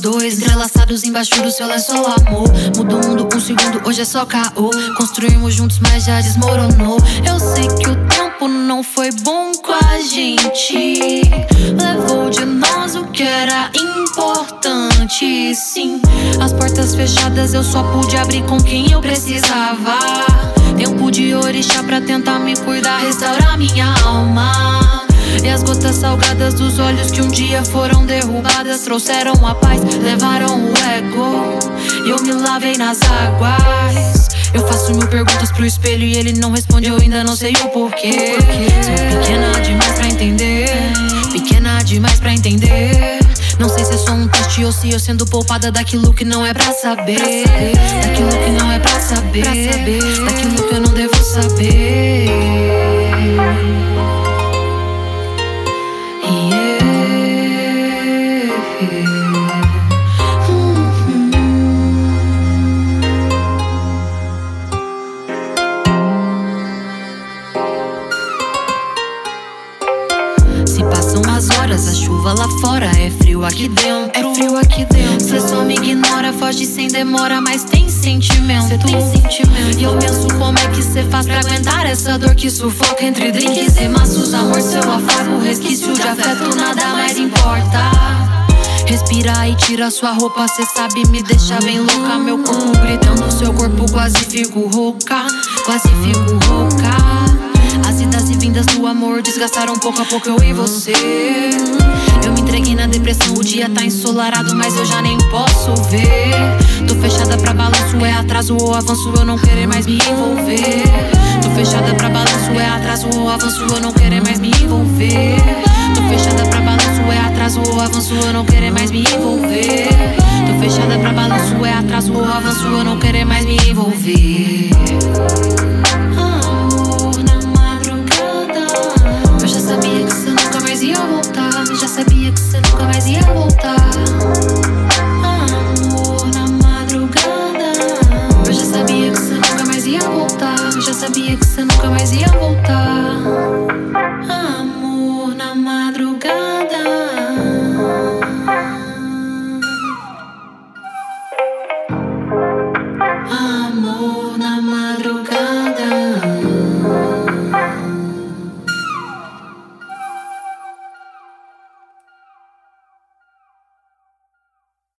dois entrelaçados embaixo do seu lençol, amor. Muda o mundo com um segundo, hoje é só caô. Construímos juntos, mas já desmoronou. Eu sei que o tempo não foi bom com a gente. Levou de nós o que era importante, sim. As portas fechadas eu só pude abrir com quem eu precisava. Tempo de orixá pra tentar me cuidar, restaurar minha alma. E as gotas salgadas dos olhos que um dia foram derrubadas trouxeram a paz, levaram o ego. E eu me lavei nas águas. Eu faço mil perguntas pro espelho e ele não responde, eu ainda não sei o porquê. Sou pequena demais pra entender, pequena demais pra entender. Não sei se é só um teste ou se eu sendo poupada daquilo que não é pra saber. Daquilo que não é pra saber, daquilo que eu não devo saber. Se passam as horas, a chuva lá fora é frio aqui dentro. É frio aqui dentro. Cê só me ignora, foge sem demora, mas tem sentimento. Cê tem sentimento. E eu penso como é que cê faz pra aguentar essa dor que sufoca entre drinks e maços. Amor, seu afago, resquício de afeto, nada mais importa. Respira e tira sua roupa, cê sabe, me deixa bem louca. Meu corpo gritando, seu corpo quase fico rouca, quase fico rouca. As idas e vindas do amor desgastaram pouco a pouco eu e você. Eu me entreguei na depressão, o dia tá ensolarado, mas eu já nem posso ver. Tô fechada pra balanço, é atraso ou avanço, eu não querer mais me envolver. Tô fechada pra balanço, é atraso ou avanço, eu não querer mais me envolver. Tô fechada pra balanço, é atraso ou avanço, eu não querer mais me envolver. Tô fechada pra balanço, é atraso ou avanço, eu não querer mais me envolver.